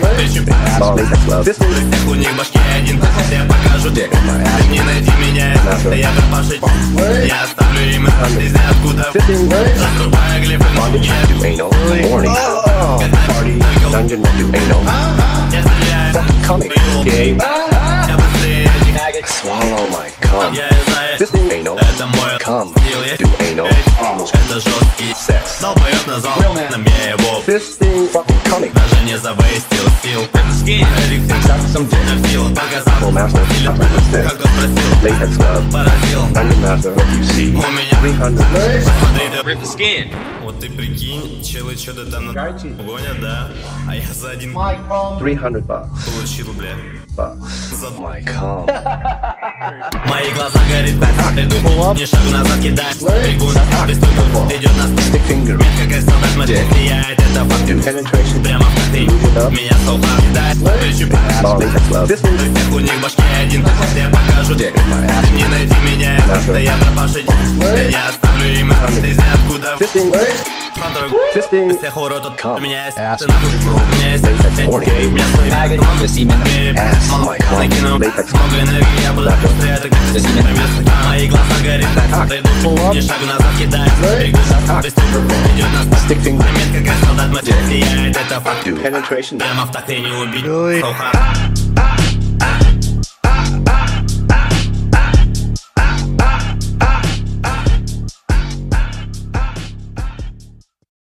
Встречу всех у них башки один. Я покажу тебе, не найти меня. Я пропавший, я оставлю им из ниоткуда. Заструбая глифы, я стреляю. Я быстрее этих. Swallow my cum. Я знаю, это мой стил. Это жесткий секс. Долбоёб назвал на мне его. Даже не завестил сил. Нафил, показал как кто спросил. Поразил. У меня смотри, да. Вот ты прикинь, челы что-то там гонят, да? А я за один $300 получил, бля. за my cum. Мои глаза горит, иду, не шагу назад кидаю. Бегу на приступу, идет на Stick finger. как и солдат, смотри, влияет это факт. Penetration. Прямо в коты, меня солдат кидает. Всех у них башки один. Я покажу тебе, не найти меня. Да я пропавший, я оставлю им из ниоткуда. Всех урод тут у меня есть. У меня есть у меня свой накину много энергии, я буду быстрее, это как мои глаза горит. Иду, не шагу назад кидаю. Бегу за приступу, идет на Stick finger. как и солдат, влияет это факт. Penetration. Прямо в такт и не убить.